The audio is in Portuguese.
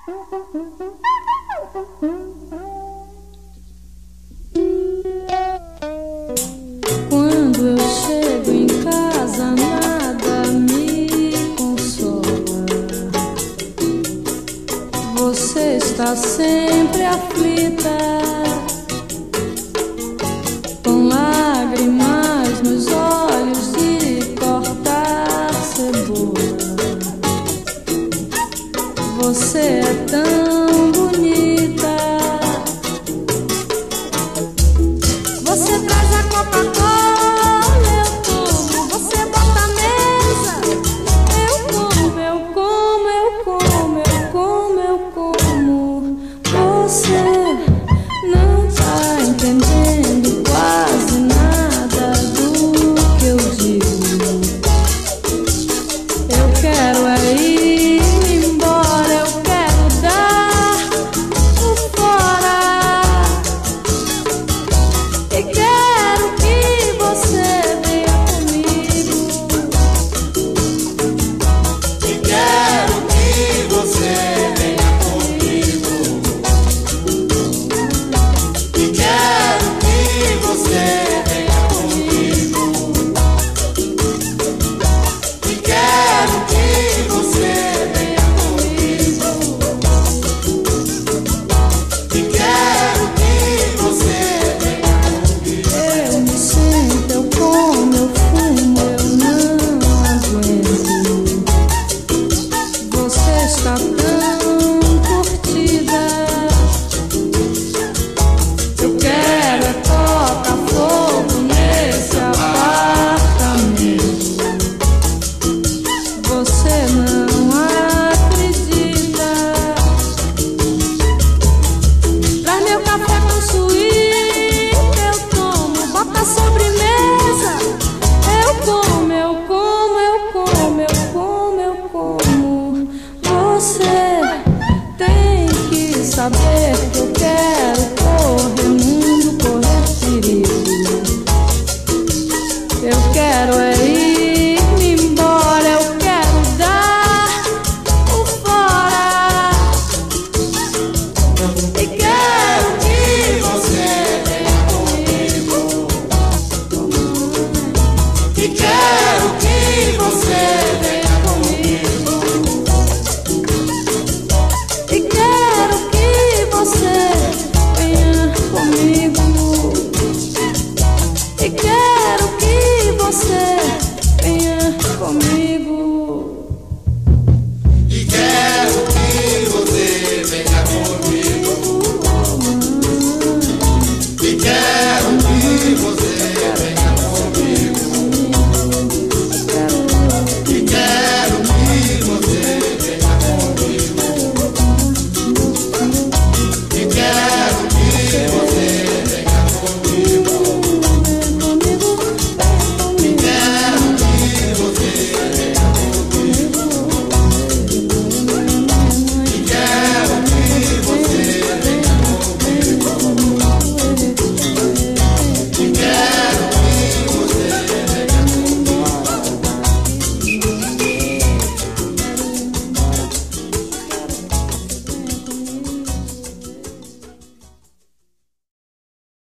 Quando eu chego em casa, nada me consola. Você está sempre aflita, com lágrimas nos olhos de cortar cebola. Você é tão bonita. Você traz a Coca-Cola, eu tomo. Você bota a mesa, eu como, eu como, eu como, eu como, eu como. Você não tá entendendo quase nada do que eu digo. Eu quero é ir embora, eu quero dar o fora. E quero que você venha comigo. E quero que você venha comigo. E quero que você venha comigo. E quero que você venha comigo. E quero que você venha comigo. Eu me sinto, eu como, eu fumo, eu não aguento. Você está tão curtida. Eu quero é tocar fogo nesse apartamento. Você não acredita. Traz meu café com suíte, eu tomo. Bota a sobremesa, eu como, eu como, eu como, eu como, eu como. Você tem que saber que